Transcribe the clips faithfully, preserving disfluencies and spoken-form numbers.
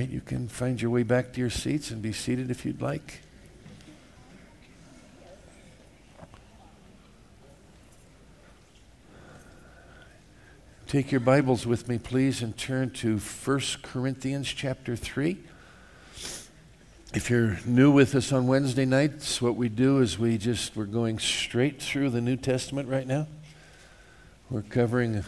right, you can find your way back to your seats and be seated if you'd like. Take your Bibles with me, please, and turn to First Corinthians chapter three. If you're new with us on Wednesday nights, what we do is we just, we're going straight through the New Testament right now. We're covering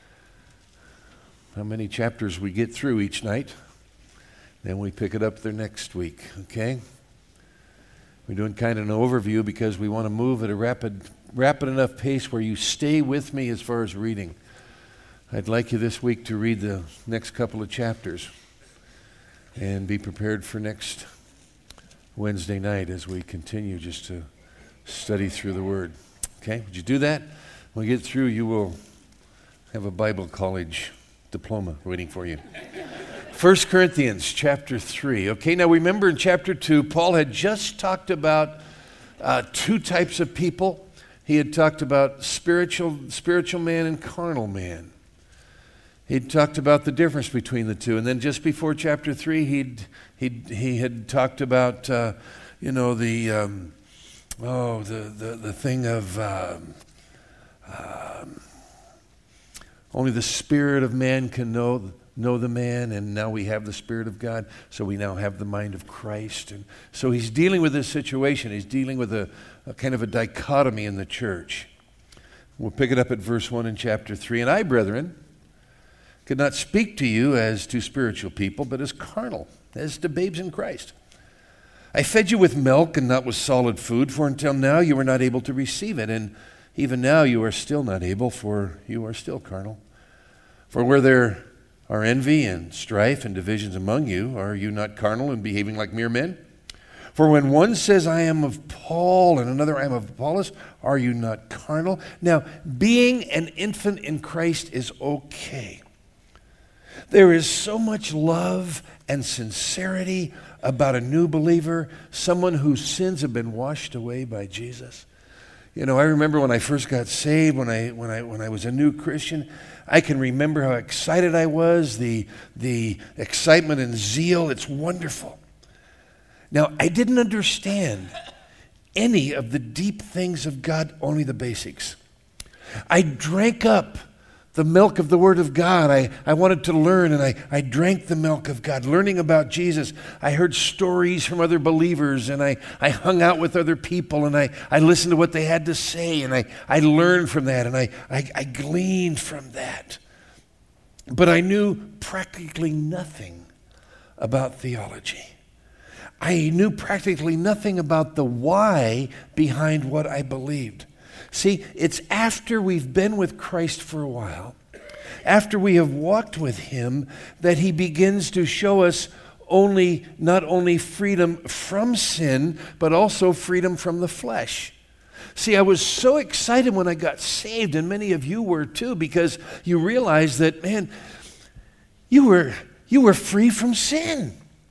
how many chapters we get through each night. Then we pick it up there next week, okay? We're doing kind of an overview because we want to move at a rapid, rapid enough pace where you stay with me as far as reading. I'd like you this week to read the next couple of chapters and be prepared for next Wednesday night as we continue just to study through the Word. Okay, would you do that? When we get through, you will have a Bible college diploma waiting for you. First Corinthians chapter three. Okay, now remember in chapter two, Paul had just talked about uh, two types of people. He had talked about spiritual, spiritual man and carnal man. He talked about the difference between the two. And then just before chapter three, he'd, he'd, he had talked about, uh, you know, the, um, oh, the, the, the thing of um, um, only the spirit of man can know, know the man, and now we have the Spirit of God, so we now have the mind of Christ. And so he's dealing with this situation. He's dealing with a, a kind of a dichotomy in the church. We'll pick it up at verse one in chapter three. And I, brethren, could not speak to you as to spiritual people, but as carnal, as to babes in Christ. I fed you with milk and not with solid food, for until now you were not able to receive it, and even now you are still not able, for you are still carnal. For where there are envy and strife and divisions among you, are you not carnal and behaving like mere men? For when one says, I am of Paul, and another, I am of Apollos, are you not carnal? Now, being an infant in Christ is okay. There is so much love and sincerity about a new believer, someone whose sins have been washed away by Jesus. You know, I remember when I first got saved, when I when I when I was a new Christian, I can remember how excited I was, the the excitement and zeal. It's wonderful. Now, I didn't understand any of the deep things of God, only the basics. I drank up the milk of the Word of God. I, I wanted to learn, and I, I drank the milk of God, learning about Jesus. I heard stories from other believers, and I, I hung out with other people, and I, I listened to what they had to say, and I, I learned from that, and I, I, I gleaned from that. But I knew practically nothing about theology. I knew practically nothing about the why behind what I believed. See, it's after we've been with Christ for a while, after we have walked with Him, that He begins to show us only, not only freedom from sin, but also freedom from the flesh. See, I was so excited when I got saved, and many of you were too, because you realized that, man, you were, you were free from sin.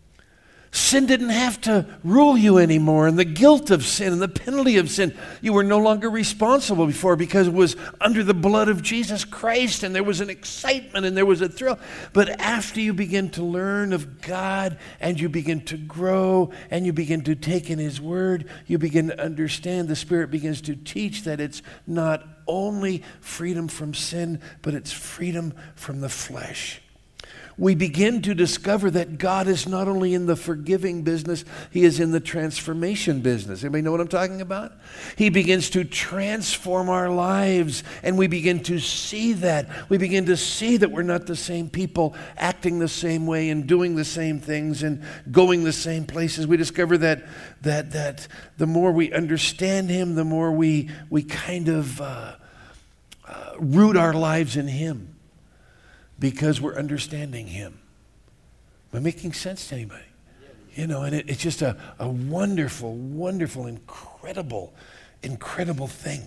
Sin didn't have to rule you anymore, and the guilt of sin and the penalty of sin, you were no longer responsible before because it was under the blood of Jesus Christ, and there was an excitement and there was a thrill. But after you begin to learn of God and you begin to grow and you begin to take in His Word, you begin to understand, the Spirit begins to teach that it's not only freedom from sin, but it's freedom from the flesh. We begin to discover that God is not only in the forgiving business, He is in the transformation business. Anybody know what I'm talking about? He begins to transform our lives, and we begin to see that. We begin to see that we're not the same people acting the same way and doing the same things and going the same places. We discover that that that the more we understand Him, the more we, we kind of uh, uh, root our lives in Him. Because we're understanding Him. Am I making sense to anybody? You know, and it, it's just a, a wonderful, wonderful, incredible, incredible thing.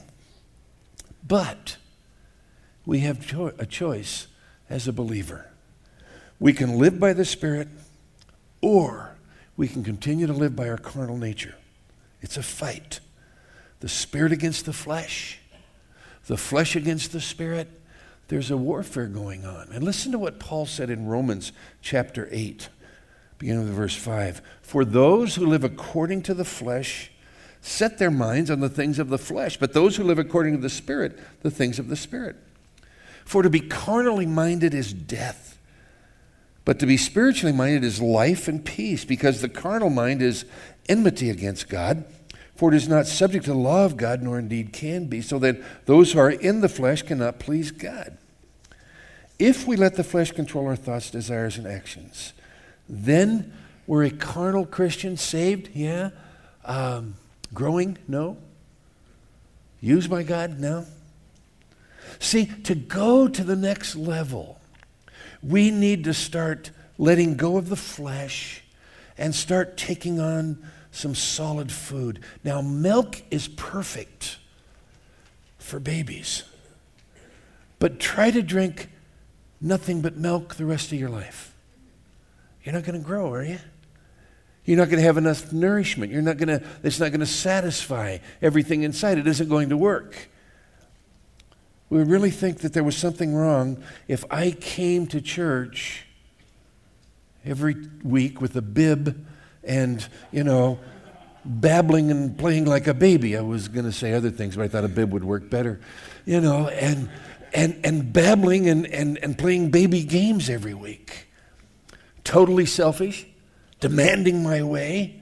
But we have cho- a choice as a believer. We can live by the Spirit, or we can continue to live by our carnal nature. It's a fight. The Spirit against the flesh, the flesh against the Spirit. There's a warfare going on. And listen to what Paul said in Romans chapter eight. beginning with verse five. For those who live according to the flesh set their minds on the things of the flesh, but those who live according to the Spirit, the things of the Spirit. For to be carnally minded is death, but to be spiritually minded is life and peace, because the carnal mind is enmity against God, for it is not subject to the law of God, nor indeed can be, so that those who are in the flesh cannot please God. If we let the flesh control our thoughts, desires, and actions, then we're a carnal Christian, saved, yeah. Um, growing, no. Used by God, no. See, to go to the next level, we need to start letting go of the flesh and start taking on some solid food. Now, milk is perfect for babies, but try to drink nothing but milk the rest of your life. You're not going to grow, are you? You're not going to have enough nourishment. You're not going to, it's not going to satisfy everything inside. It isn't going to work. We really think that there was something wrong if I came to church every week with a bib and, you know, babbling and playing like a baby. I was going to say other things, but I thought a bib would work better. You know, and and and babbling and, and, and playing baby games every week. Totally selfish, demanding my way,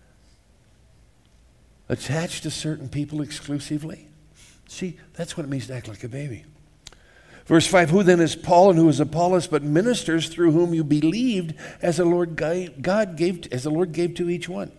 attached to certain people exclusively. See, that's what it means to act like a baby. Verse five, who then is Paul and who is Apollos, but ministers through whom you believed, as the Lord God gave, as the Lord gave to each one.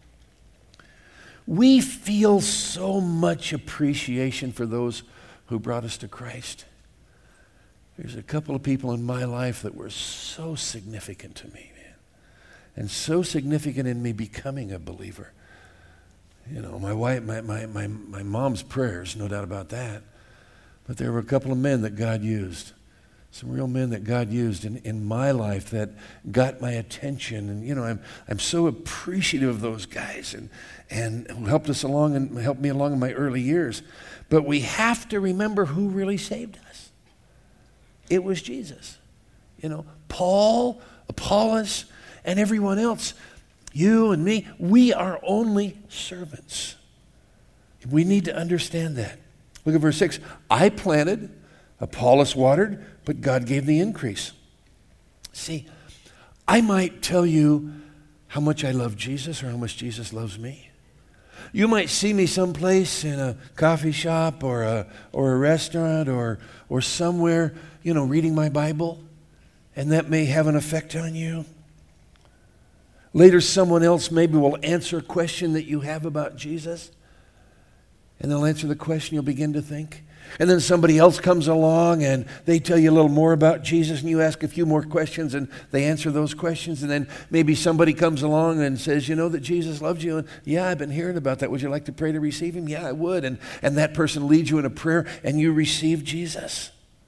We feel so much appreciation for those who brought us to Christ. There's a couple of people in my life that were so significant to me, man, and so significant in me becoming a believer. You know, my wife, my, my, my, my mom's prayers, no doubt about that. But there were a couple of men that God used, some real men that God used in, in my life that got my attention. And, you know, I'm I'm so appreciative of those guys and, and who helped us along and helped me along in my early years. But we have to remember who really saved us. It was Jesus. You know, Paul, Apollos, and everyone else. You and me, we are only servants. We need to understand that. Look at verse six. I planted, Apollos watered, but God gave the increase. See, I might tell you how much I love Jesus or how much Jesus loves me. You might see me someplace in a coffee shop or a or a restaurant or or somewhere, you know, reading my Bible, and that may have an effect on you. Later, someone else maybe will answer a question that you have about Jesus, and they'll answer the question, you'll begin to think. And then somebody else comes along and they tell you a little more about Jesus, and you ask a few more questions and they answer those questions. And then maybe somebody comes along and says, you know that Jesus loves you? And yeah, I've been hearing about that. Would you like to pray to receive him? Yeah, I would. And, and that person leads you in a prayer and you receive Jesus.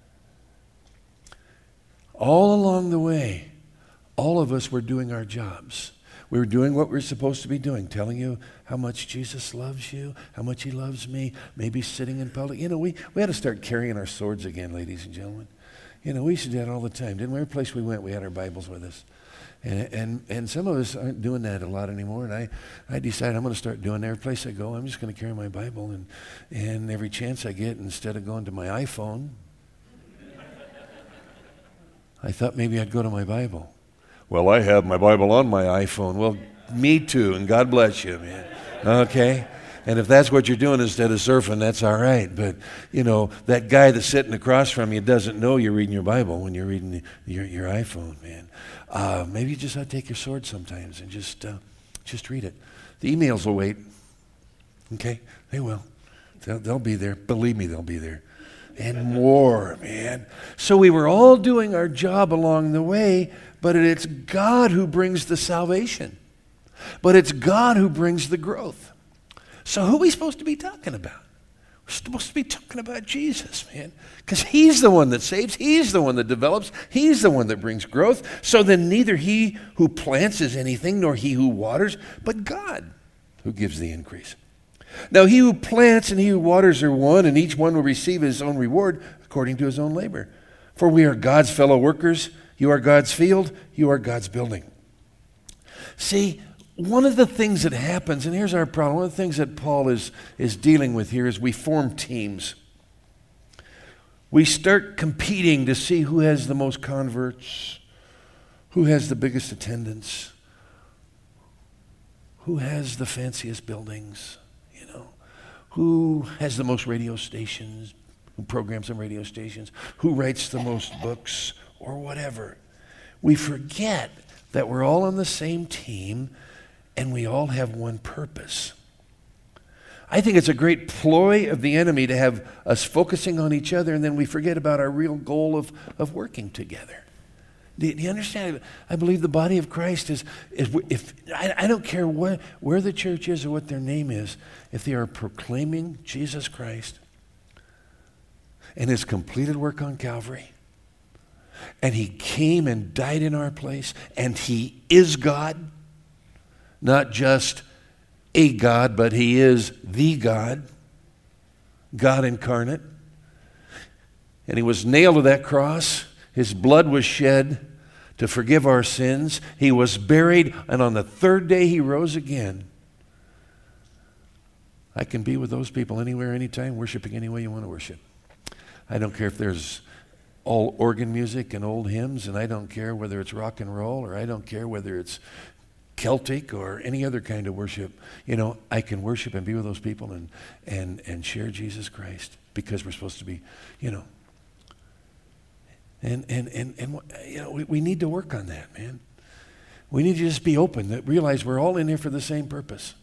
All along the way, all of us were doing our jobs. We were doing what we we're supposed to be doing, telling you how much Jesus loves you, how much he loves me, maybe sitting in public. You know, we, we had to start carrying our swords again, ladies and gentlemen. You know, we used to do that all the time, didn't we? Every place we went, we had our Bibles with us. And and, and some of us aren't doing that a lot anymore. And I, I decided I'm going to start doing that. Every place I go, I'm just going to carry my Bible. And, and every chance I get, instead of going to my iPhone, I thought maybe I'd go to my Bible. Well, I have my Bible on my iPhone. Well, me too, and God bless you, man. Okay? And if that's what you're doing instead of surfing, that's all right. But, you know, that guy that's sitting across from you doesn't know you're reading your Bible when you're reading your, your iPhone, man. Uh, maybe you just ought to take your sword sometimes and just, uh, just read it. The emails will wait. Okay? They will. They'll, they'll be there. Believe me, they'll be there. And more, man. So we were all doing our job along the way, but it's God who brings the salvation. But it's God who brings the growth. So who are we supposed to be talking about? We're supposed to be talking about Jesus, man. Because he's the one that saves. He's the one that develops. He's the one that brings growth. So then neither he who plants is anything, nor he who waters, but God who gives the increase. Now he who plants and he who waters are one, and each one will receive his own reward according to his own labor. For we are God's fellow workers. You are God's field. You are God's building. See, one of the things that happens, and here's our problem, one of the things that Paul is, is dealing with here is we form teams. We start competing to see who has the most converts, who has the biggest attendance, who has the fanciest buildings, you know, who has the most radio stations, who programs on radio stations, who writes the most books, or whatever. We forget that we're all on the same team and we all have one purpose. I think it's a great ploy of the enemy to have us focusing on each other and then we forget about our real goal of, of working together. Do you, do you understand? I believe the body of Christ is, is if I, I don't care what, where the church is or what their name is, if they are proclaiming Jesus Christ and his completed work on Calvary, and he came and died in our place, and he is God, not just a God, but he is the God, God incarnate. And he was nailed to that cross. His blood was shed to forgive our sins. He was buried, and on the third day he rose again. I can be with those people anywhere, anytime, worshiping any way you want to worship. I don't care if there's all organ music and old hymns, and I don't care whether it's rock and roll, or I don't care whether it's Celtic or any other kind of worship. You know, I can worship and be with those people and and and share Jesus Christ because we're supposed to be, you know. And and and and you know, we, we need to work on that, man. We need to just be open, that realize we're all in here for the same purpose.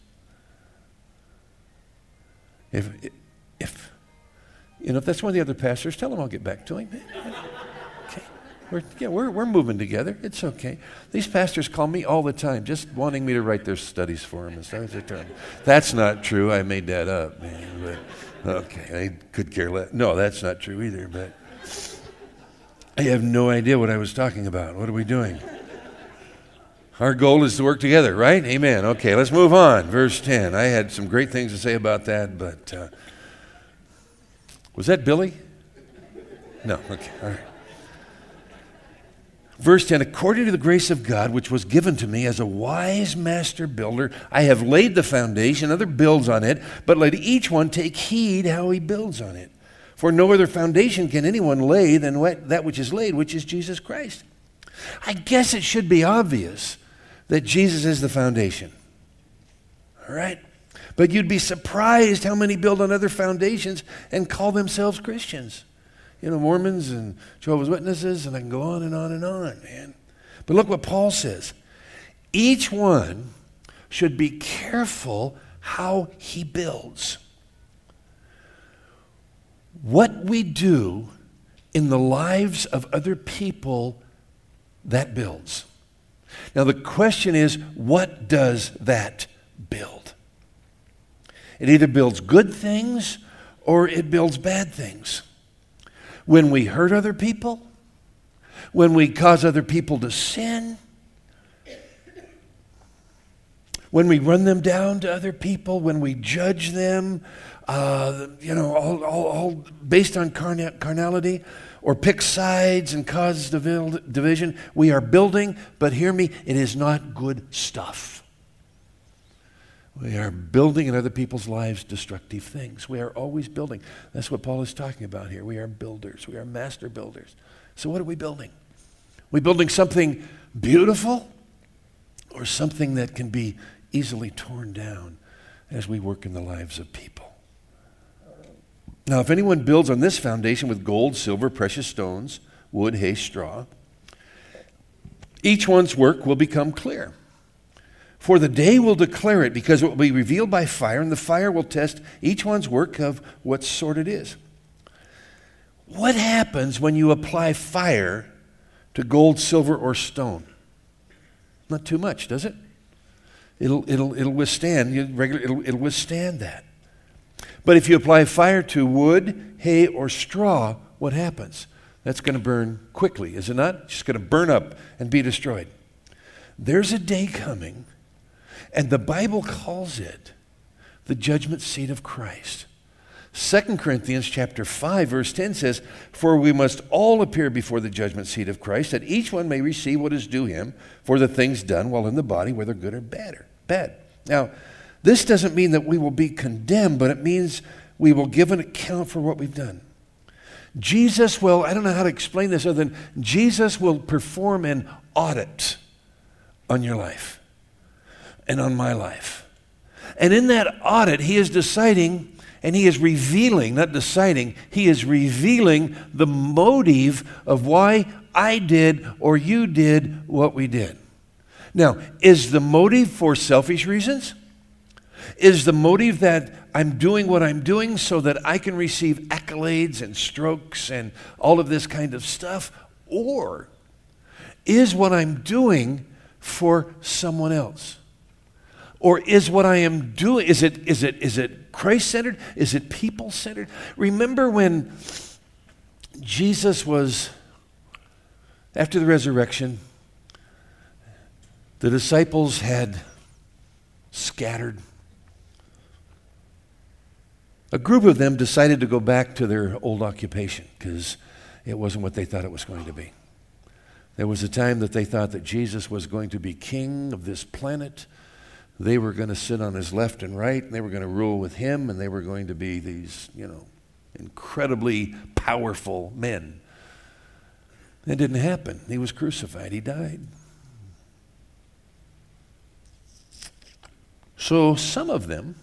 If if you know, if that's one of the other pastors, tell them I'll get back to him. Okay. We're, yeah, we're, we're moving together. It's okay. These pastors call me all the time, just wanting me to write their studies for them. And stuff. That's not true. I made that up, man. But, okay, I could care less. No, that's not true either. But I have no idea what I was talking about. What are we doing? Our goal is to work together, right? Amen. Okay, let's move on. Verse ten. I had some great things to say about that, but uh, was that Billy? No. Okay. All right. Verse ten, according to the grace of God, which was given to me as a wise master builder, I have laid the foundation, another builds on it, but let each one take heed how he builds on it. For no other foundation can anyone lay than what, that which is laid, which is Jesus Christ. I guess it should be obvious that Jesus is the foundation. All right? But you'd be surprised how many build on other foundations and call themselves Christians. You know, Mormons and Jehovah's Witnesses, and I can go on and on and on, man. But look what Paul says. Each one should be careful how he builds. What we do in the lives of other people, that builds. Now the question is, what does that build? It either builds good things or it builds bad things. When we hurt other people, when we cause other people to sin, when we run them down to other people, when we judge them, uh, you know, all, all, all based on carna- carnality, or pick sides and cause div- division, we are building, but hear me, it is not good stuff. We are building in other people's lives destructive things. We are always building. That's what Paul is talking about here. We are builders. We are master builders. So what are we building? Are we building something beautiful or something that can be easily torn down as we work in the lives of people? Now, if anyone builds on this foundation with gold, silver, precious stones, wood, hay, straw, each one's work will become clear. For the day will declare it, because it will be revealed by fire, and the fire will test each one's work of what sort it is. What happens when you apply fire to gold, silver, or stone? Not too much, does it? It'll it'll it'll withstand regular. It'll it'll withstand that. But if you apply fire to wood, hay, or straw, what happens? That's going to burn quickly, is it not? It's just going to burn up and be destroyed. There's a day coming, and the Bible calls it the judgment seat of Christ. Second Corinthians chapter five, verse ten says, "For we must all appear before the judgment seat of Christ, that each one may receive what is due him for the things done while in the body, whether good or bad." Or bad. Now, this doesn't mean that we will be condemned, but it means we will give an account for what we've done. Jesus will, I don't know how to explain this other than Jesus will perform an audit on your life and on my life. And in that audit, he is deciding and he is revealing, not deciding, he is revealing the motive of why I did or you did what we did. Now, is the motive for selfish reasons? Is the motive that I'm doing what I'm doing so that I can receive accolades and strokes and all of this kind of stuff? Or is what I'm doing for someone else? Or is what I am doing, is it is it is it Christ-centered? Is it people-centered? Remember when Jesus was, after the resurrection, the disciples had scattered. A group of them decided to go back to their old occupation because it wasn't what they thought it was going to be. There was a time that they thought that Jesus was going to be king of this planet. They were going to sit on his left and right, and they were going to rule with him, and they were going to be these, you know, incredibly powerful men. It didn't happen. He was crucified. He died. So some of them,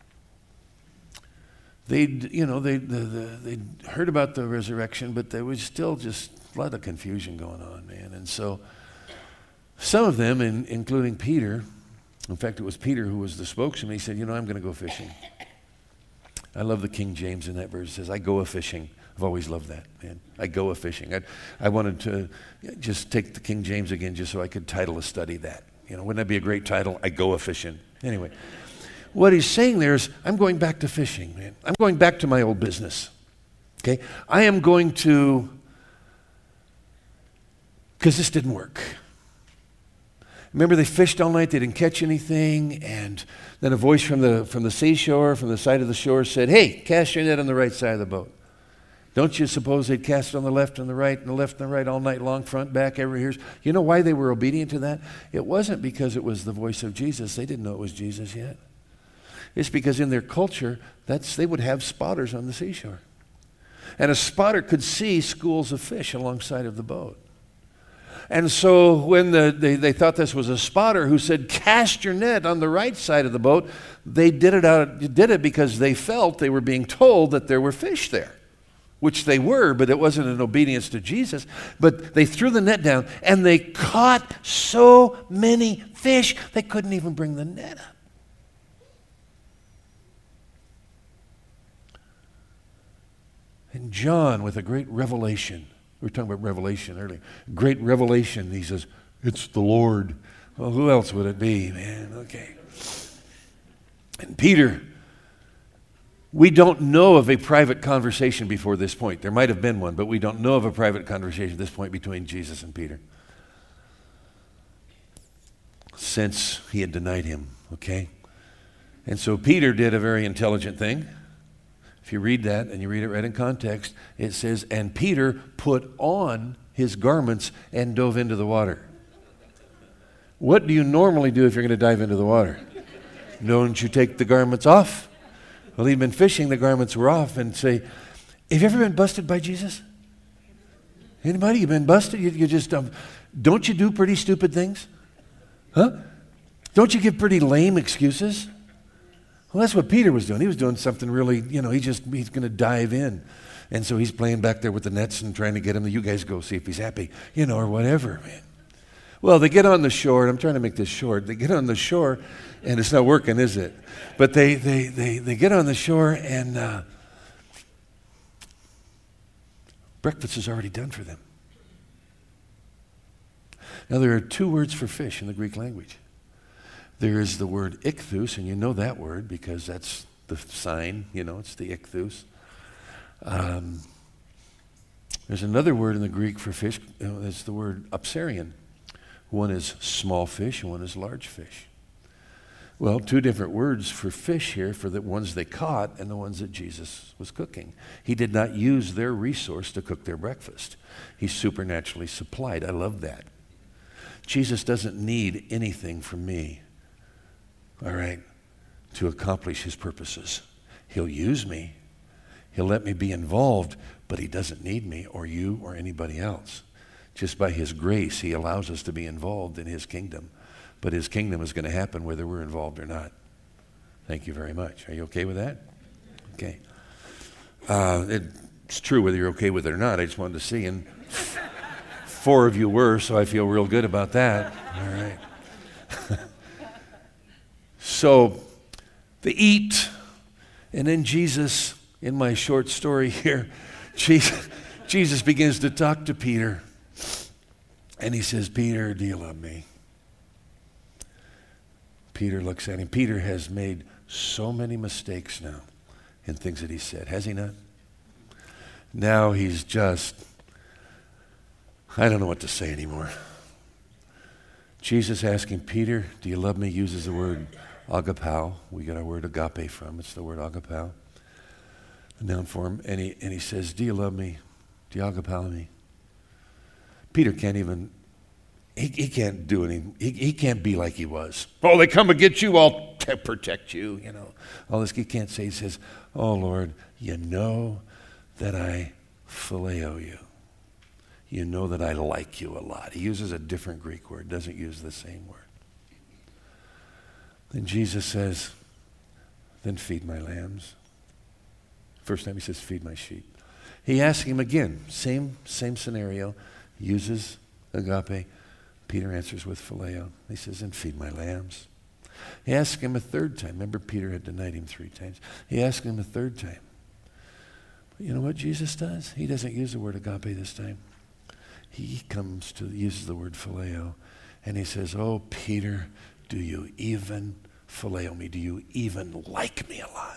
they, you know, they the, the, they heard about the resurrection, but there was still just a lot of confusion going on, man. And so some of them, in, including Peter, in fact, it was Peter who was the spokesman. He said, you know, I'm going to go fishing. I love the King James in that verse. It says, I go a-fishing. I've always loved that, man. I go a-fishing. I, I wanted to just take the King James again just so I could title a study that. You know, wouldn't that be a great title? I go a-fishing. Anyway, what he's saying there is, I'm going back to fishing, man. I'm going back to my old business. Okay? I am going to, because this didn't work. Remember, they fished all night, they didn't catch anything, and then a voice from the from the seashore, from the side of the shore said, hey, cast your net on the right side of the boat. Don't you suppose they'd cast it on the left and the right and the left and the right all night long, front, back, every ears? You know why they were obedient to that? It wasn't because it was the voice of Jesus. They didn't know it was Jesus yet. It's because in their culture, that's they would have spotters on the seashore. And a spotter could see schools of fish alongside of the boat. And so when the, they, they thought this was a spotter who said, cast your net on the right side of the boat, they did it, out, did it because they felt they were being told that there were fish there, which they were, but it wasn't in obedience to Jesus. But they threw the net down, and they caught so many fish, they couldn't even bring the net up. And John, with a great revelation, we were talking about revelation earlier. Great revelation. He says, it's the Lord. Well, who else would it be, man? Okay. And Peter, we don't know of a private conversation before this point. There might have been one, but we don't know of a private conversation at this point between Jesus and Peter, since he had denied him, okay? And so Peter did a very intelligent thing. If you read that and you read it right in context, it says, and Peter put on his garments and dove into the water. What do you normally do if you're going to dive into the water? Don't you take the garments off? Well, he'd been fishing, the garments were off, and say, have you ever been busted by Jesus? Anybody? You've been busted? You, you just, um, don't you do pretty stupid things? Huh? Don't you give pretty lame excuses? Well, that's what Peter was doing. He was doing something really, you know, he just, he's going to dive in. And so he's playing back there with the nets and trying to get him, you guys go see if he's happy, you know, or whatever, man. Well, they get on the shore, and I'm trying to make this short. They get on the shore, and it's not working, is it? But they they they, they get on the shore, and uh, breakfast is already done for them. Now, there are two words for fish in the Greek language. There is the word ichthus, and you know that word because that's the sign, you know, it's the ichthus. Um, there's another word in the Greek for fish, uh, it's the word upsarion. One is small fish and one is large fish. Well, two different words for fish here, for the ones they caught and the ones that Jesus was cooking. He did not use their resource to cook their breakfast. He supernaturally supplied. I love that. Jesus doesn't need anything from me, all right, to accomplish his purposes. He'll use me. He'll let me be involved, but he doesn't need me or you or anybody else. Just by his grace, he allows us to be involved in his kingdom. But his kingdom is going to happen whether we're involved or not. Thank you very much. Are you okay with that? Okay. Uh, it's true whether you're okay with it or not. I just wanted to see. And four of you were, so I feel real good about that. All right. So they eat. And then Jesus, in my short story here, Jesus, Jesus begins to talk to Peter. And he says, Peter, do you love me? Peter looks at him. Peter has made so many mistakes now in things that he said. Has he not? Now he's just, I don't know what to say anymore. Jesus asking Peter, do you love me? Uses the word agapao. We get our word agape from. It's the word agapao. A noun form. And he, and he says, do you love me? Do you agapao me? Peter can't even He, he can't do anything. He, he can't be like he was. Oh, they come to get you, I'll t- protect you, you know. All this he can't say. He says, oh, Lord, you know that I phileo you. You know that I like you a lot. He uses a different Greek word, doesn't use the same word. Then Jesus says, then feed my lambs. First time he says, feed my sheep. He asks him again, same, same scenario, uses agape. Peter answers with phileo. He says, and feed my lambs. He asks him a third time. Remember, Peter had denied him three times. He asks him a third time. But you know what Jesus does? He doesn't use the word agape this time. He comes to, uses the word phileo, and he says, oh, Peter, do you even phileo me? Do you even like me a lot?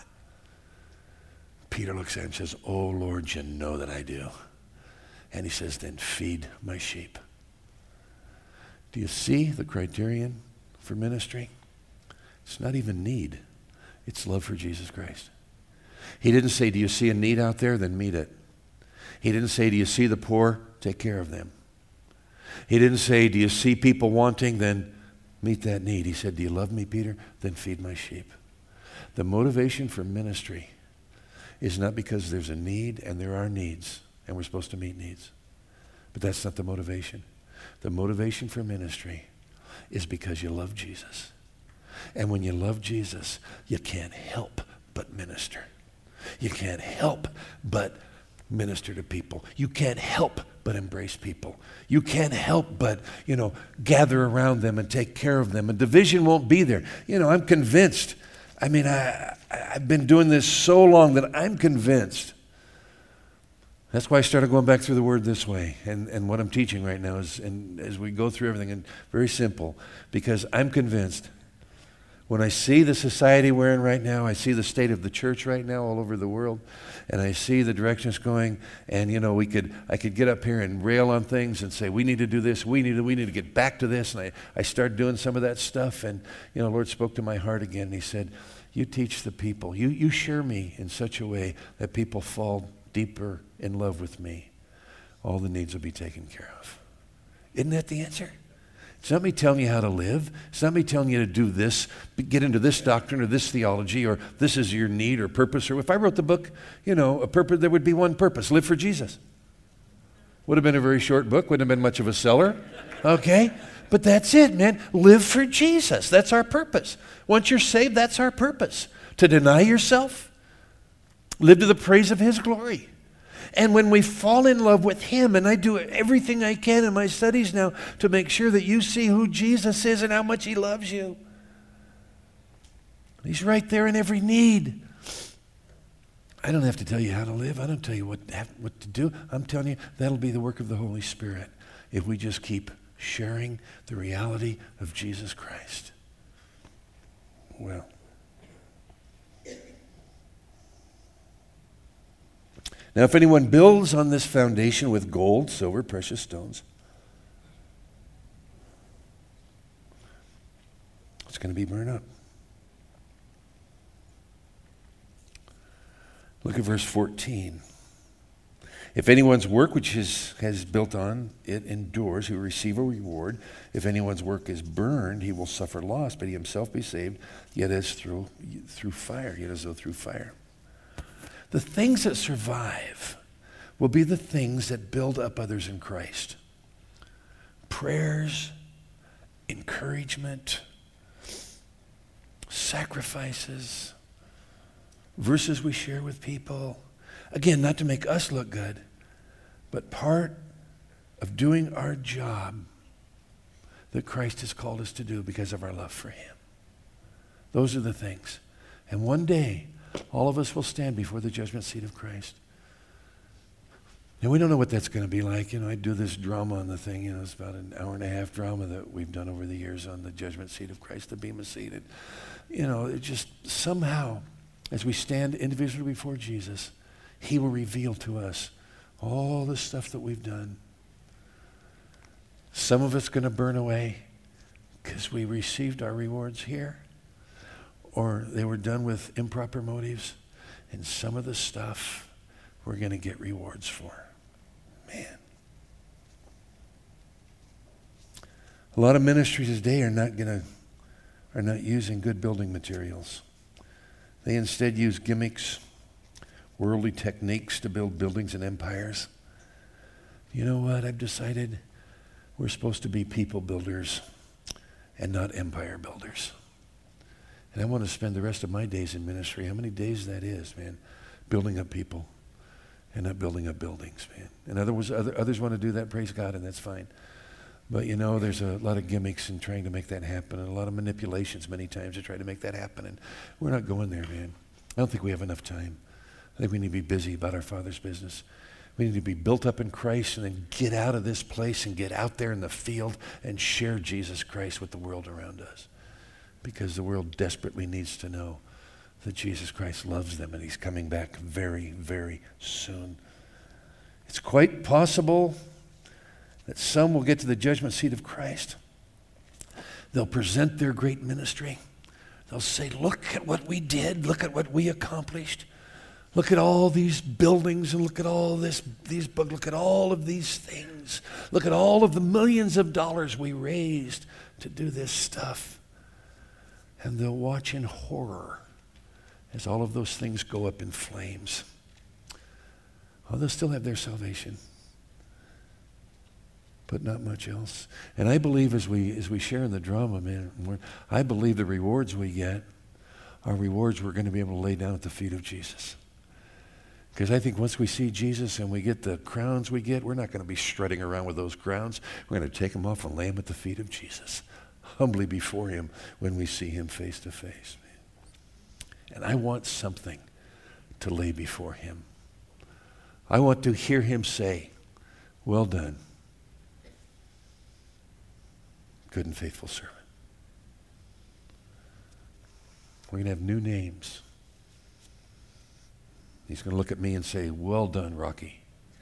Peter looks at him and says, oh, Lord, you know that I do. And he says, then feed my sheep. Do you see the criterion for ministry? It's not even need. It's love for Jesus Christ. He didn't say, do you see a need out there? Then meet it. He didn't say, do you see the poor? Take care of them. He didn't say, do you see people wanting? Then meet that need. He said, do you love me, Peter? Then feed my sheep. The motivation for ministry is not because there's a need, and there are needs, and we're supposed to meet needs. But that's not the motivation. The motivation for ministry is because you love Jesus. And when you love Jesus, you can't help but minister. You can't help but minister to people. You can't help but embrace people. You can't help but, you know, gather around them and take care of them. And division won't be there. You know, I'm convinced. I mean, I, I've been doing this so long that I'm convinced. That's why I started going back through the Word this way. And, and what I'm teaching right now is, and as we go through everything, and very simple, because I'm convinced when I see the society we're in right now, I see the state of the church right now all over the world, and I see the direction it's going, and you know, we could I could get up here and rail on things and say, we need to do this, we need to, we need to get back to this, and I, I started doing some of that stuff, and you know, the Lord spoke to my heart again, and he said, you teach the people, you, you share me in such a way that people fall deeper in love with me. All the needs will be taken care of. Isn't that the answer? It's not me telling you how to live. It's not me telling you to do this, get into this doctrine or this theology, or this is your need or purpose. Or if I wrote the book, you know, a purpose, there would be one purpose: live for Jesus. Would have been a very short book. Wouldn't have been much of a seller. Okay, but that's it, man. Live for Jesus. That's our purpose. Once you're saved, that's our purpose. To deny yourself, live to the praise of His glory. And when we fall in love with Him, and I do everything I can in my studies now to make sure that you see who Jesus is and how much He loves you. He's right there in every need. I don't have to tell you how to live. I don't tell you what, what to do. I'm telling you, that'll be the work of the Holy Spirit if we just keep sharing the reality of Jesus Christ. Well, now, if anyone builds on this foundation with gold, silver, precious stones, it's going to be burned up. Look at verse fourteen. If anyone's work which is, has built on it endures, he will receive a reward. If anyone's work is burned, he will suffer loss, but he himself be saved, yet as through, through fire, yet as though through fire. The things that survive will be the things that build up others in Christ. Prayers, encouragement, sacrifices, verses we share with people. Again, not to make us look good, but part of doing our job that Christ has called us to do because of our love for him. Those are the things. And one day, all of us will stand before the judgment seat of Christ. And we don't know what that's going to be like. You know, I do this drama on the thing. You know, it's about an hour and a half drama that we've done over the years on the judgment seat of Christ, the Bema seat. And, you know, it just somehow, as we stand individually before Jesus, he will reveal to us all the stuff that we've done. Some of it's going to burn away because we received our rewards here, or they were done with improper motives, and some of the stuff we're going to get rewards for. Man. A lot of ministries today are not going to are not using good building materials. They instead use gimmicks, worldly techniques to build buildings and empires. You know what? I've decided we're supposed to be people builders and not empire builders. And I want to spend the rest of my days in ministry, how many days that is, man, building up people and not building up buildings, man. And others, other, others want to do that, praise God, and that's fine. But, you know, there's a lot of gimmicks in trying to make that happen, and a lot of manipulations many times to try to make that happen. And we're not going there, man. I don't think we have enough time. I think we need to be busy about our Father's business. We need to be built up in Christ and then get out of this place and get out there in the field and share Jesus Christ with the world around us. Because the world desperately needs to know that Jesus Christ loves them and he's coming back very, very soon. It's quite possible that some will get to the judgment seat of Christ. They'll present their great ministry. They'll say, look at what we did. Look at what we accomplished. Look at all these buildings and look at all this, these books. Look at all of these things. Look at all of the millions of dollars we raised to do this stuff. And they'll watch in horror as all of those things go up in flames. Oh, they'll still have their salvation, but not much else. And I believe as we as we share in the drama, man, we're, I believe the rewards we get are rewards we're going to be able to lay down at the feet of Jesus. Because I think once we see Jesus and we get the crowns we get, we're not going to be strutting around with those crowns. We're going to take them off and lay them at the feet of Jesus, humbly before him when we see him face to face. And I want something to lay before him. I want to hear him say, well done, good and faithful servant. We're going to have new names. He's going to look at me and say, well done, Rocky.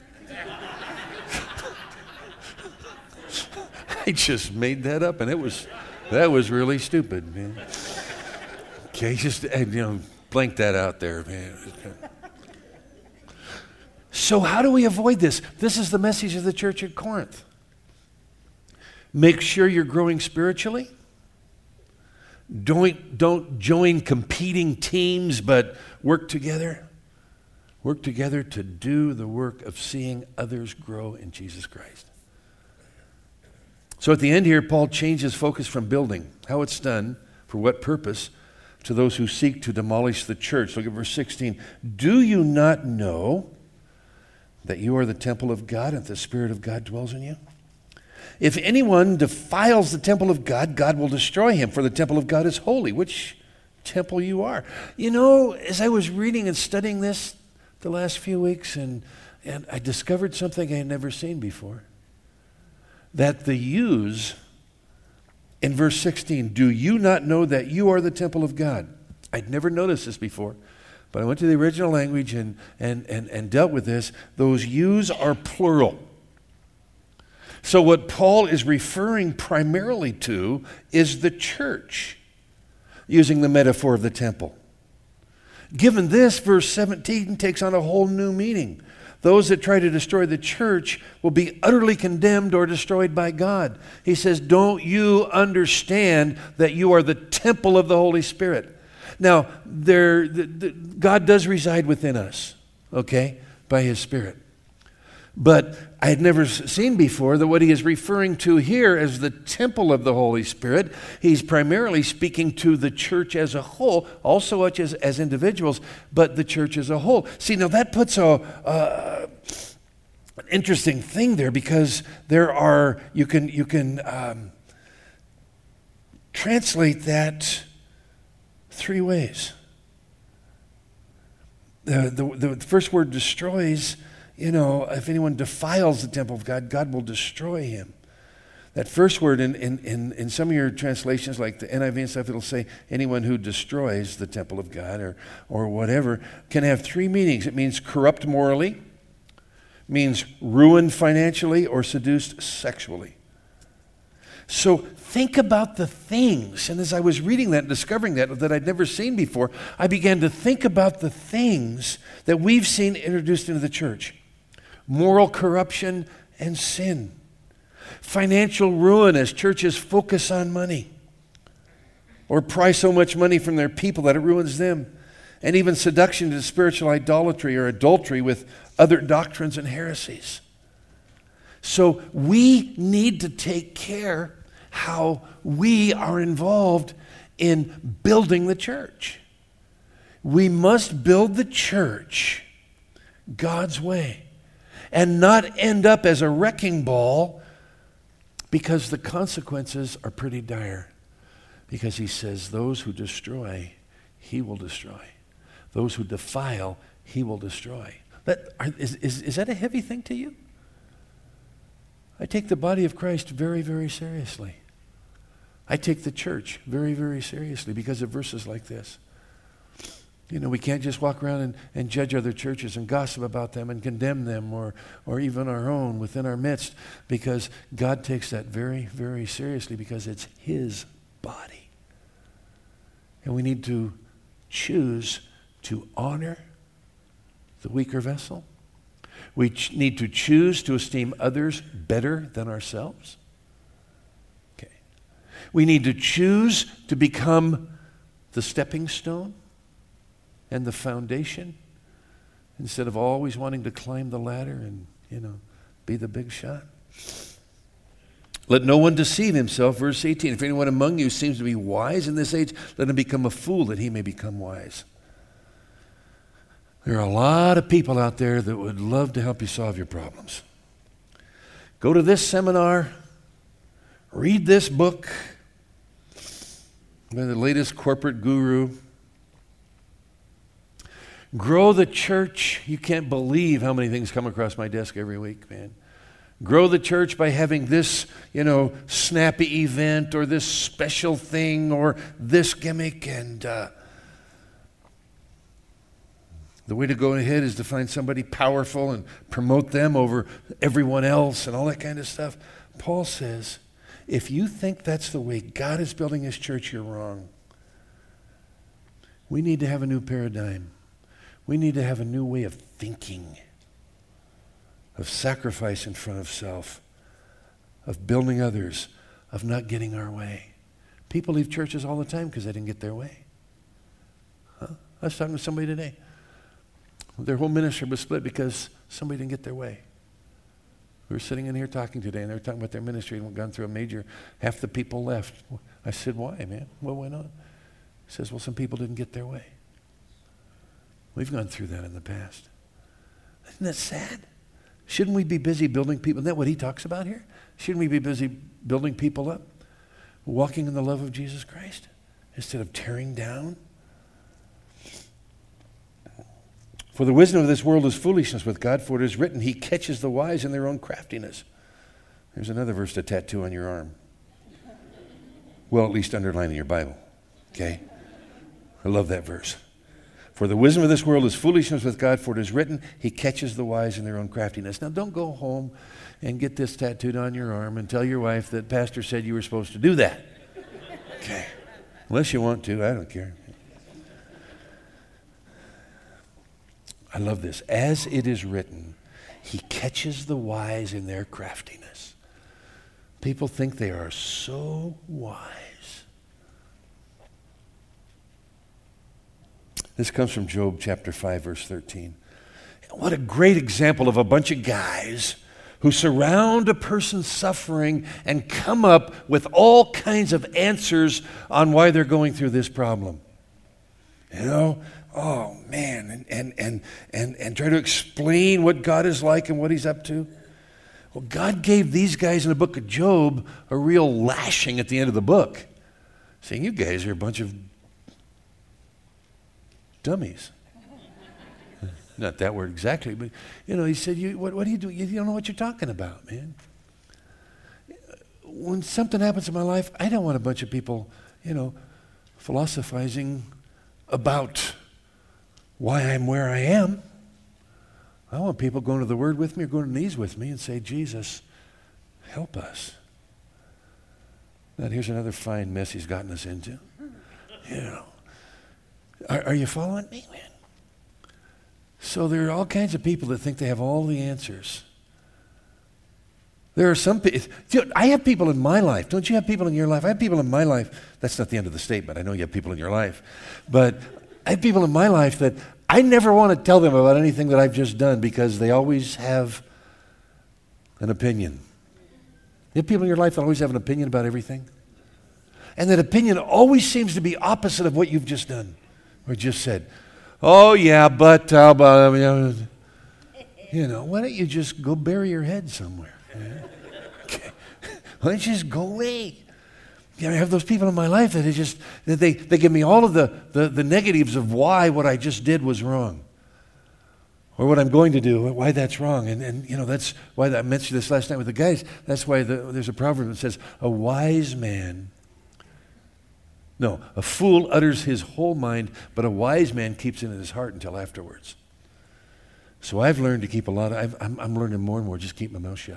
I just made that up, and it was that was really stupid, man. Okay, just you know, blank that out there, man. So how do we avoid this? This is the message of the church at Corinth. Make sure you're growing spiritually. Don't, don't join competing teams, but work together. Work together to do the work of seeing others grow in Jesus Christ. So at the end here, Paul changes focus from building, how it's done, for what purpose, to those who seek to demolish the church. Look at verse sixteen. Do you not know that you are the temple of God and the Spirit of God dwells in you? If anyone defiles the temple of God, God will destroy him, for the temple of God is holy, which temple you are. You know, as I was reading and studying this the last few weeks, and, and I discovered something I had never seen before. That the yous in verse sixteen, do you not know that you are the temple of God? I'd never noticed this before, but I went to the original language and, and, and, and dealt with this. Those yous are plural. So what Paul is referring primarily to is the church, using the metaphor of the temple. Given this, verse seventeen takes on a whole new meaning. Those that try to destroy the church will be utterly condemned or destroyed by God. He says, don't you understand that you are the temple of the Holy Spirit? Now, there, the, the, God does reside within us, okay, by His Spirit. But I had never seen before that what he is referring to here as the temple of the Holy Spirit, he's primarily speaking to the church as a whole, also much as, as individuals, but the church as a whole. See, now that puts a, uh, an interesting thing there, because there are, you can, you can um, translate that three ways. The, the, the first word, destroys, you know, if anyone defiles the temple of God, God will destroy him. That first word in, in, in, in some of your translations, like the N I V and stuff, it'll say anyone who destroys the temple of God or, or whatever, can have three meanings. It means corrupt morally, means ruined financially, or seduced sexually. So think about the things. And as I was reading that and discovering that, that I'd never seen before, I began to think about the things that we've seen introduced into the church. Moral corruption and sin. Financial ruin as churches focus on money or pry so much money from their people that it ruins them. And even seduction to spiritual idolatry or adultery with other doctrines and heresies. So we need to take care how we are involved in building the church. We must build the church God's way and not end up as a wrecking ball, because the consequences are pretty dire. Because he says those who destroy, he will destroy. Those who defile, he will destroy. That, are, is, is, is that a heavy thing to you? I take the body of Christ very, very seriously. I take the church very, very seriously because of verses like this. You know, we can't just walk around and, and judge other churches and gossip about them and condemn them, or, or even our own within our midst, because God takes that very, very seriously, because it's His body. And we need to choose to honor the weaker vessel. We ch- need to choose to esteem others better than ourselves. Okay. We need to choose to become the stepping stone and the foundation, instead of always wanting to climb the ladder and, you know, be the big shot. Let no one deceive himself, verse eighteen. If anyone among you seems to be wise in this age, let him become a fool that he may become wise. There are a lot of people out there that would love to help you solve your problems. Go to this seminar, read this book by the latest corporate guru. Grow the church. You can't believe how many things come across my desk every week, man. Grow the church by having this, you know, snappy event or this special thing or this gimmick. And uh, the way to go ahead is to find somebody powerful and promote them over everyone else and all that kind of stuff. Paul says, if you think that's the way God is building His church, you're wrong. We need to have a new paradigm. We need to have a new way of thinking, of sacrifice in front of self, of building others, of not getting our way. People leave churches all the time because they didn't get their way. Huh? I was talking to somebody today. Their whole ministry was split because somebody didn't get their way. We were sitting in here talking today, and they were talking about their ministry and gone through a major, half the people left. I said, why, man? What went on? He says, well, some people didn't get their way. We've gone through that in the past. Isn't that sad? Shouldn't we be busy building people? Isn't that what he talks about here? Shouldn't we be busy building people up? Walking in the love of Jesus Christ instead of tearing down? For the wisdom of this world is foolishness with God, for it is written, He catches the wise in their own craftiness. There's another verse to tattoo on your arm. Well, at least underline in your Bible. Okay? I love that verse. For the wisdom of this world is foolishness with God, for it is written, He catches the wise in their own craftiness. Now, don't go home and get this tattooed on your arm and tell your wife that Pastor said you were supposed to do that. Okay. Unless you want to, I don't care. I love this. As it is written, he catches the wise in their craftiness. People think they are so wise. This comes from Job chapter five, verse thirteen. What a great example of a bunch of guys who surround a person suffering and come up with all kinds of answers on why they're going through this problem. You know, oh man, and and and and, and try to explain what God is like and what he's up to. Well, God gave these guys in the book of Job a real lashing at the end of the book, saying, you guys are a bunch of dummies. Not that word exactly, but, you know, he said, you, what, what do you do? You don't know what you're talking about, man. When something happens in my life, I don't want a bunch of people, you know, philosophizing about why I'm where I am. I want people going to the Word with me or going to knees with me and say, Jesus, help us. Now, here's another fine mess he's gotten us into. You know, are, are you following me, man? So there are all kinds of people that think they have all the answers. There are some people, I have people in my life. Don't you have people in your life? I have people in my life. That's not the end of the statement. I know you have people in your life. But I have people in my life that I never want to tell them about anything that I've just done because they always have an opinion. You have people in your life that always have an opinion about everything? And that opinion always seems to be opposite of what you've just done or just said. Oh, yeah, but, uh, but you know, why don't you just go bury your head somewhere? Okay. Why don't you just go away? You know, I have those people in my life that they just, that they, they give me all of the, the, the negatives of why what I just did was wrong. Or what I'm going to do, why that's wrong. And, and you know, that's why I mentioned this last night with the guys. That's why the, there's a proverb that says, a wise man No, a fool utters his whole mind, but a wise man keeps it in his heart until afterwards. So I've learned to keep a lot of, I've, I'm, I'm learning more and more, just keep my mouth shut.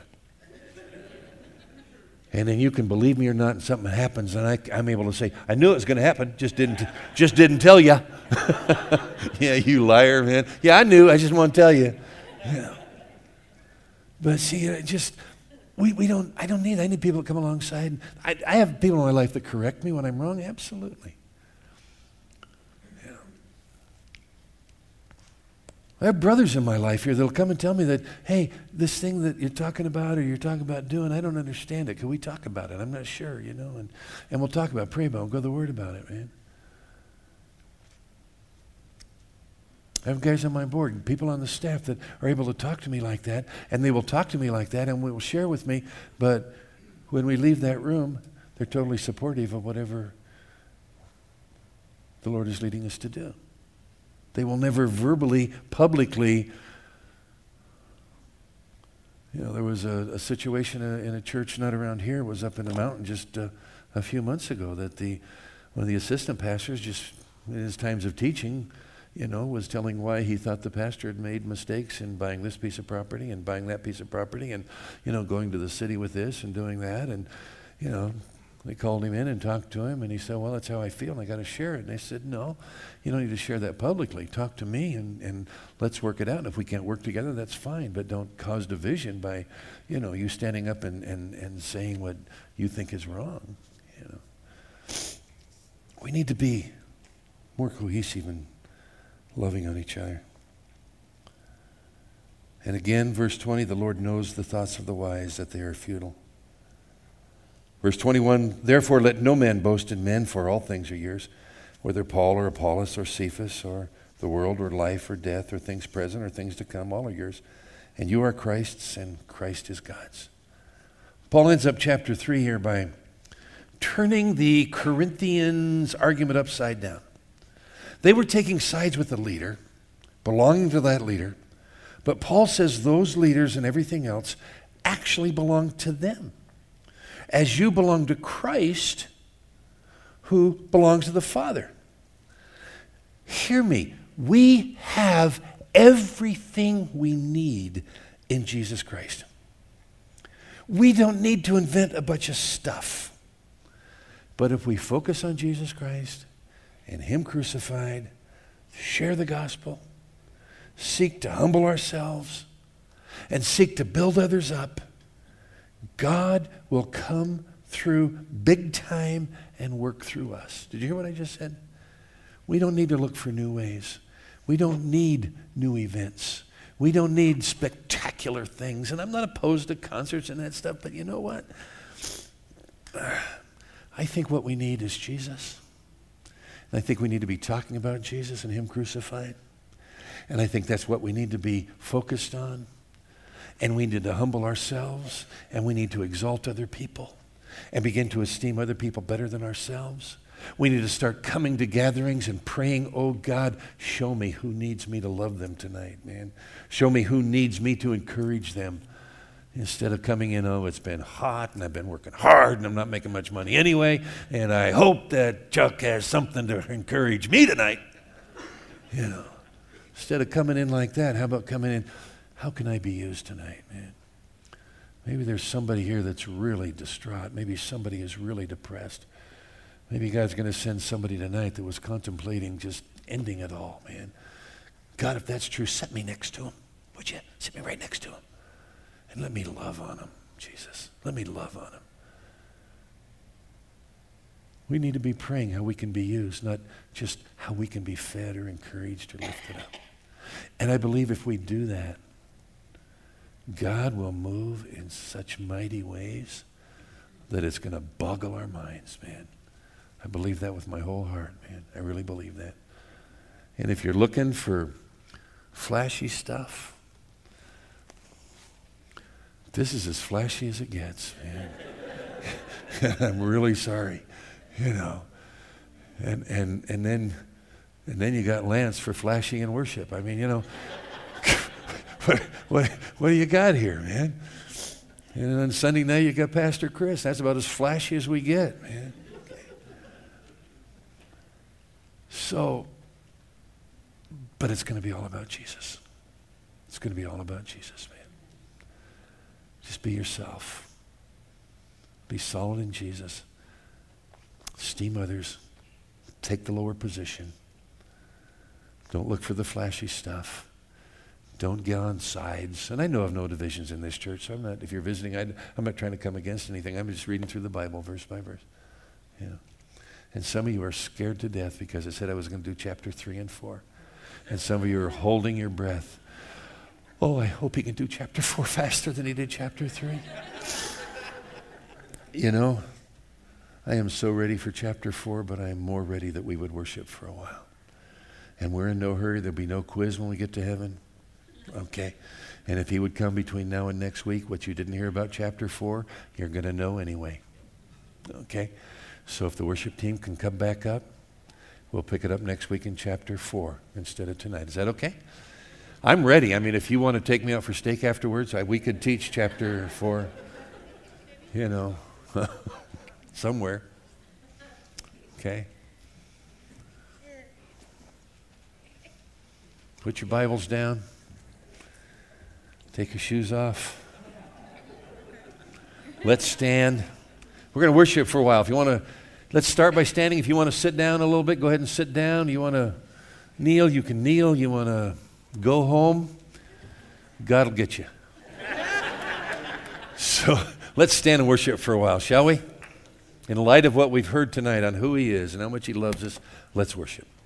And then you can believe me or not, and something happens, and I, I'm able to say, I knew it was going to happen, just didn't, just didn't tell you. Yeah, you liar, man. Yeah, I knew, I just want to tell you. Yeah. But see, it just... We we don't, I don't need, I need people to come alongside. I, I have people in my life that correct me when I'm wrong, absolutely. Yeah. I have brothers in my life here that'll come and tell me that, hey, this thing that you're talking about or you're talking about doing, I don't understand it. Can we talk about it? I'm not sure, you know, and, and we'll talk about it, pray about it, we'll go to the Word about it, man. I have guys on my board, people on the staff that are able to talk to me like that, and they will talk to me like that, and will share with me, but when we leave that room, they're totally supportive of whatever the Lord is leading us to do. They will never verbally, publicly, you know, there was a, a situation in a church not around here, it was up in the mountain just uh, a few months ago, that the one of the assistant pastors just, in his times of teaching, you know, was telling why he thought the pastor had made mistakes in buying this piece of property and buying that piece of property and, you know, going to the city with this and doing that. And, you know, they called him in and talked to him, and he said, well, that's how I feel, and I got to share it. And they said, no, you don't need to share that publicly. Talk to me, and, and let's work it out. And if we can't work together, that's fine, but don't cause division by, you know, you standing up and, and, and saying what you think is wrong, you know. We need to be more cohesive and loving on each other. And again, verse twenty, the Lord knows the thoughts of the wise, that they are futile. Verse twenty-one, therefore let no man boast in men, for all things are yours, whether Paul or Apollos or Cephas or the world or life or death or things present or things to come, all are yours. And you are Christ's, and Christ is God's. Paul ends up chapter three here by turning the Corinthians' argument upside down. They were taking sides with the leader, belonging to that leader, but Paul says those leaders and everything else actually belong to them, as you belong to Christ, who belongs to the Father. Hear me. We have everything we need in Jesus Christ. We don't need to invent a bunch of stuff. But if we focus on Jesus Christ and Him crucified, share the gospel, seek to humble ourselves, and seek to build others up, God will come through big time and work through us. Did you hear what I just said? We don't need to look for new ways. We don't need new events. We don't need spectacular things. And I'm not opposed to concerts and that stuff, but you know what? I think what we need is Jesus. And I think we need to be talking about Jesus and Him crucified. And I think that's what we need to be focused on. And we need to humble ourselves, and we need to exalt other people and begin to esteem other people better than ourselves. We need to start coming to gatherings and praying, oh God, show me who needs me to love them tonight, man. Show me who needs me to encourage them. Instead of coming in, oh, it's been hot and I've been working hard and I'm not making much money anyway, and I hope that Chuck has something to encourage me tonight. You know, instead of coming in like that, how about coming in, how can I be used tonight, man? Maybe there's somebody here that's really distraught. Maybe somebody is really depressed. Maybe God's going to send somebody tonight that was contemplating just ending it all, man. God, if that's true, set me next to him. Would you? Set me right next to him. And let me love on him, Jesus. Let me love on him. We need to be praying how we can be used, not just how we can be fed or encouraged or lifted up. And I believe if we do that, God will move in such mighty ways that it's going to boggle our minds, man. I believe that with my whole heart, man. I really believe that. And if you're looking for flashy stuff, this is as flashy as it gets, man. I'm really sorry, you know. And and and then and then you got Lance for flashy in worship. I mean, you know, what what what do you got here, man? And on Sunday night you got Pastor Chris. That's about as flashy as we get, man. So, but it's going to be all about Jesus. It's going to be all about Jesus, man. Just be yourself. Be solid in Jesus. Esteem others. Take the lower position. Don't look for the flashy stuff. Don't get on sides. And I know of no divisions in this church, so I'm not, if you're visiting, I, I'm not trying to come against anything. I'm just reading through the Bible verse by verse. You know. And some of you are scared to death because I said I was going to do chapter three and four. And some of you are holding your breath. Oh, I hope he can do chapter four faster than he did chapter three. You know, I am so ready for chapter four, but I am more ready that we would worship for a while. And we're in no hurry. There'll be no quiz when we get to heaven. Okay. And if he would come between now and next week, what you didn't hear about chapter four, you're going to know anyway. Okay. So if the worship team can come back up, we'll pick it up next week in chapter four instead of tonight. Is that okay? I'm ready. I mean, if you want to take me out for steak afterwards, I, we could teach chapter four, you know, somewhere. Okay? Put your Bibles down. Take your shoes off. Let's stand. We're going to worship for a while. If you want to, let's start by standing. If you want to sit down a little bit, go ahead and sit down. You want to kneel, you can kneel. You want to go home, God will get you. So let's stand and worship for a while, shall we? In light of what we've heard tonight on who he is and how much he loves us, let's worship.